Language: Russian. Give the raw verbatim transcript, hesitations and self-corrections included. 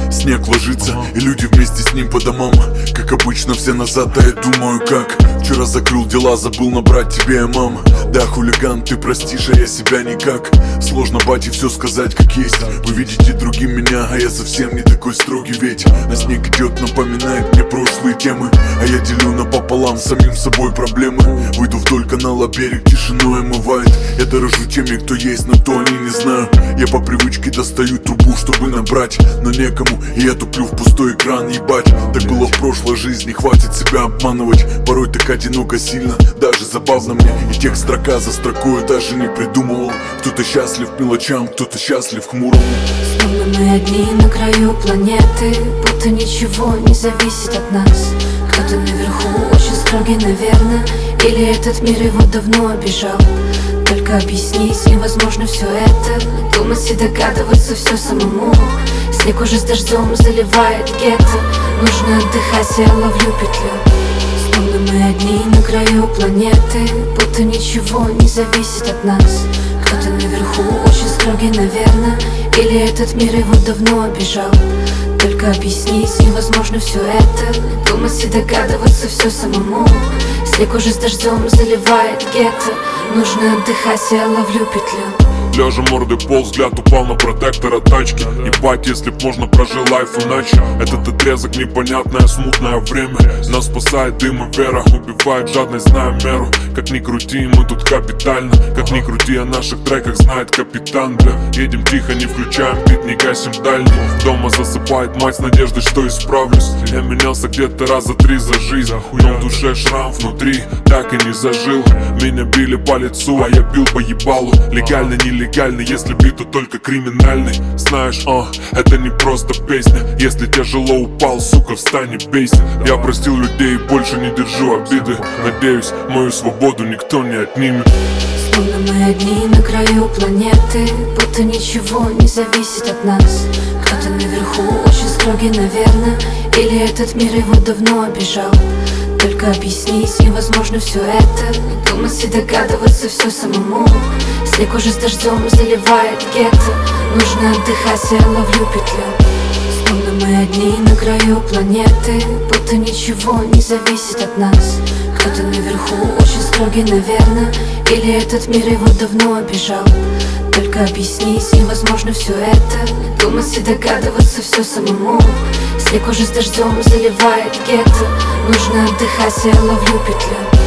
снег ложится, и люди вместе с ним по домам. Как обычно все назад, а я думаю как. Вчера закрыл дела, забыл набрать тебе, мам. Да, хулиган, ты простишь, а я себя никак. Сложно, бате, все сказать как есть. Вы видите другим меня, а я совсем не такой строгий. Ведь на снег идет, напоминает мне прошлые темы. А я делю напополам с самим собой проблемы. Выйду вдоль канала, берег тишиной омывает. Я дорожу теми, кто есть, но кто они, не знаю. Я по привычке достаю трубу, чтобы набрать, но некому, и я туплю в пустой экран, ебать. Так было в прошлой жизни, хватит себя обманывать. Порой так одиноко сильно, даже забавно мне. И текст строка за строкой даже не придумывал. Кто-то счастлив мелочам, кто-то счастлив хмурому. Словно мы одни на краю планеты, будто ничего не зависит от нас. Кто-то наверху очень строгий, наверное, или этот мир его давно обижал. Только объяснить невозможно все это, думать и догадываться все самому. Снег уже с дождем заливает гетто, нужно отдыхать, я ловлю петлю. Словно мы одни на краю планеты, будто ничего не зависит от нас. Кто-то наверху очень строгий, наверное, или этот мир его давно обижал. Только объяснить невозможно все это, думать и догадываться все самому. Снег уже с дождем заливает гетто, нужно отдыхать, я ловлю петлю. Лежа мордой пол, взгляд упал на протектора тачки. Ебать, если б можно, прожил лайф иначе. Этот отрезок непонятное, смутное время. Нас спасает дым и вера, убивает жадность, зная меру. Как ни крути, мы тут капитально. Как ни крути, о наших треках знает капитан, бля. Едем тихо, не включаем бит, не гасим дальний. Дома засыпает мать с надеждой, что исправлюсь. Я менялся где-то раза три за жизнь, но в душе шрам внутри так и не зажил. Меня били по лицу, а я бил по ебалу. Легально, нелегально, если бит, то только криминальный. Знаешь, а, это не просто песня. Если тяжело упал, сука, встань и бейся. Я простил людей и больше не держу обиды. Надеюсь, мою свободу никто не отнимет. Словно мы одни на краю планеты, будто ничего не зависит от нас. Кто-то наверху очень строгий, наверное, или этот мир его давно обижал. Только объяснить невозможно все это, думать и догадываться все самому. Снег уже с дождем заливает гетто, нужно отдыхать, я ловлю петлю. Словно мы одни на краю планеты, будто ничего не зависит от нас. Кто-то наверху очень строгий, наверное, или этот мир его давно обижал. Только объяснить невозможно все это, думать и догадываться все самому. Снег уже с дождем заливает гетто, нужно отдыхать, я ловлю петлю.